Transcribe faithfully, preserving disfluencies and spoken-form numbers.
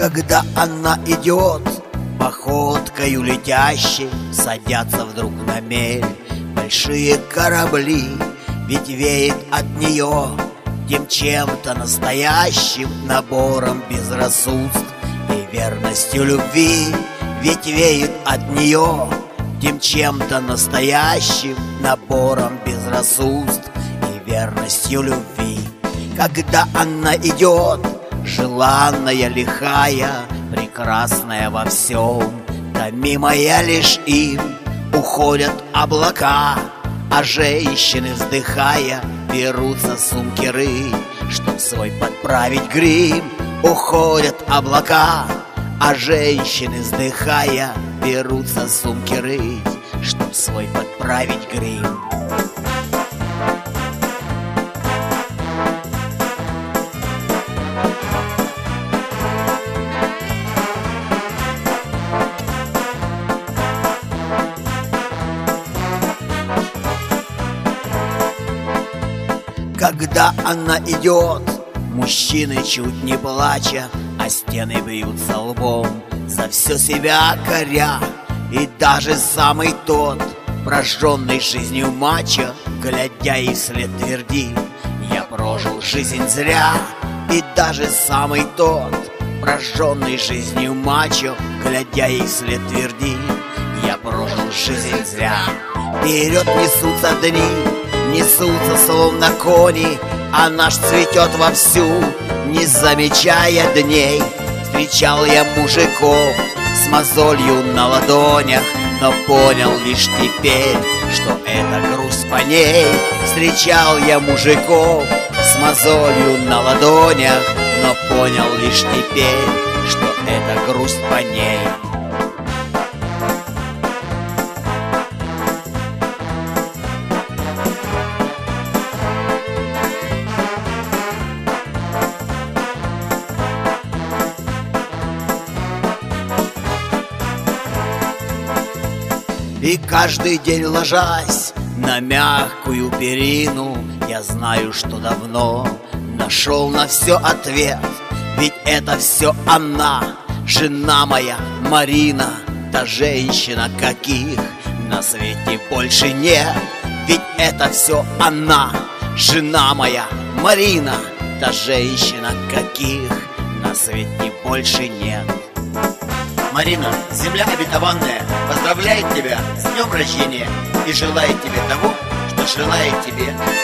Когда она идет походкою летящей, садятся вдруг на мель большие корабли. Ведь веет от нее тем чем-то настоящим, набором безрассудств и верностью любви. Ведь веет от нее тем чем-то настоящим, набором безрассудств и верностью любви. Когда она идет, желанная, лихая, прекрасная во всем, томимая лишь им, уходят облака, а женщины, вздыхая, берутся сумки рыть, чтоб свой подправить грим. Уходят облака, а женщины, вздыхая, берутся сумки рыть, чтоб свой подправить грим. Когда она идет, мужчины чуть не плача о стены бьются лбом, за все себя коря. И даже самый тот, прожженный жизнью мачо, глядя ей вслед твердит: я прожил жизнь зря. И даже самый тот, прожженный жизнью мачо, глядя ей вслед твердит: я прожил жизнь зря. Вперед несутся дни, несутся словно кони, а наш цветет вовсю, не замечая дней. Встречал я мужиков с мозолью на ладонях, но понял лишь теперь, что это грусть по ней. Встречал я мужиков с мозолью на ладонях, но понял лишь теперь, что это грусть по ней. И каждый день, ложась на мягкую перину, я знаю, что давно нашел на все ответ. Ведь это все она, жена моя Марина, та женщина, каких на свете больше нет. Ведь это все она, жена моя Марина, та женщина, каких на свете больше нет. Марина, земля обетованная, поздравляет тебя с днем рождения и желает тебе того, что желает тебе